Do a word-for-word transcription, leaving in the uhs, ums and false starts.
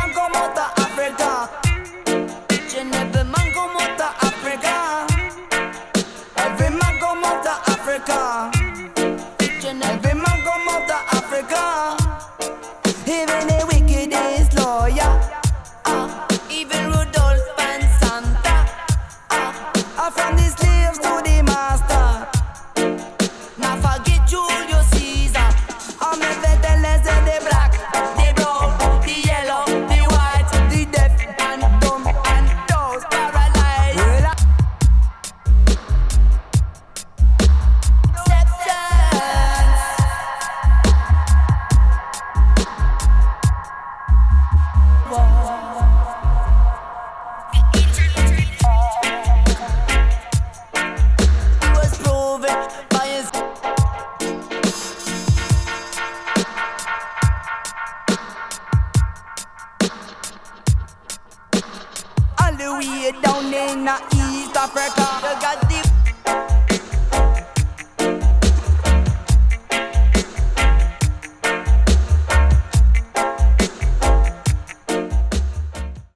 man come out of Africa. Each and every man come out of Africa. Every man come out of Africa. Each and every man come out of Africa. Even the wicked is loyal. Uh, even Rudolph and Santa. Uh, from the slaves to the master. Now forget Julius Caesar. I'm never tell us that the black, the brown, the yellow, the white, the deaf and dumb and those paralyzed. He was proven by his all the way down in uh, East Africa. You got the